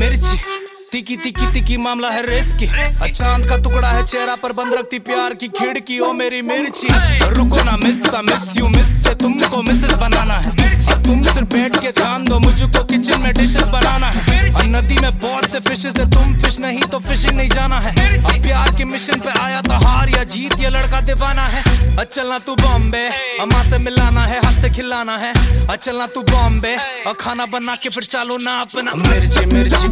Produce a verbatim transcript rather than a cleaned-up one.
मिर्ची तीखी तीखी तीखी मामला है रिस्की। चांद का टुकड़ा है चेहरा पर बंद रखती प्यार की खिड़की। ओ मेरी मिर्ची रुको ना मिस सा मिस यू मिस से तुमको मिसेस बनाना है। अब तुम सिर्फ बैठ के ध्यान दो मुझको किचन में डिशेस बनाना है। और नदी में बहुत से फिशेस है तुम फिश नहीं तो फिशिंग नहीं जाना है। अब प्यार के मिशन पे आया था हार या जीत ये लड़का दीवाना है। चलना तू बॉम्बे अम्मा से मिलाना है हाथ से खिलाना है। चलना तू बॉम्बे और खाना बना के फिर चालू ना अपना। मिर्ची मिर्ची